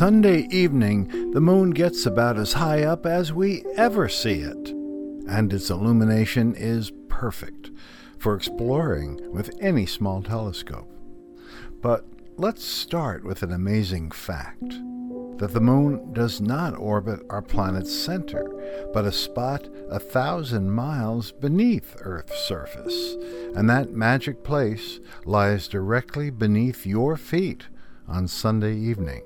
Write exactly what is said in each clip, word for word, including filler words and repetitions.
Sunday evening, the moon gets about as high up as we ever see it, and its illumination is perfect for exploring with any small telescope. But let's start with an amazing fact, that the moon does not orbit our planet's center, but a spot a thousand miles beneath Earth's surface, and that magic place lies directly beneath your feet on Sunday evening.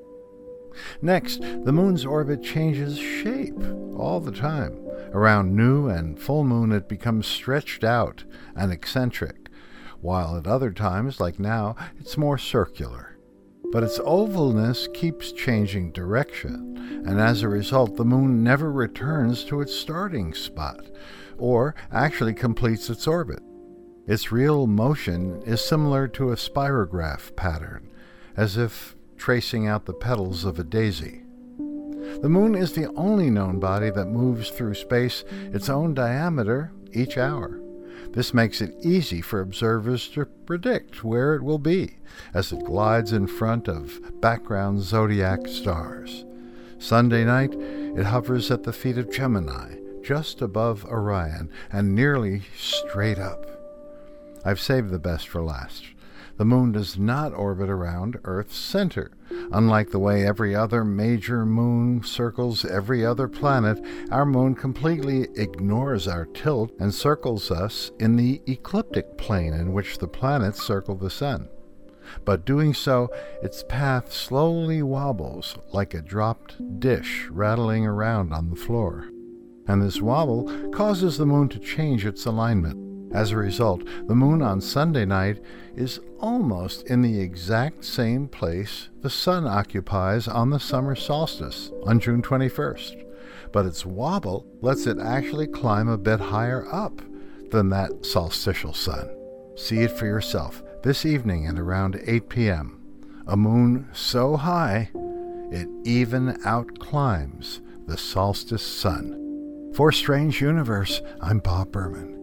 Next, the moon's orbit changes shape all the time. Around new and full moon it becomes stretched out and eccentric, while at other times, like now, it's more circular. But its ovalness keeps changing direction, and as a result the moon never returns to its starting spot, or actually completes its orbit. Its real motion is similar to a spirograph pattern, as if tracing out the petals of a daisy. The moon is the only known body that moves through space its own diameter each hour. This makes it easy for observers to predict where it will be as it glides in front of background zodiac stars. Sunday night, it hovers at the feet of Gemini, just above Orion, and nearly straight up. I've saved the best for last. The moon does not orbit around Earth's center. Unlike the way every other major moon circles every other planet, our moon completely ignores our tilt and circles us in the ecliptic plane in which the planets circle the sun. But doing so, its path slowly wobbles like a dropped dish rattling around on the floor. And this wobble causes the moon to change its alignment. As a result, the moon on Sunday night is almost in the exact same place the sun occupies on the summer solstice on June twenty-first. But its wobble lets it actually climb a bit higher up than that solstitial sun. See it for yourself this evening at around eight p.m. A moon so high it even outclimbs the solstice sun. For Strange Universe, I'm Bob Berman.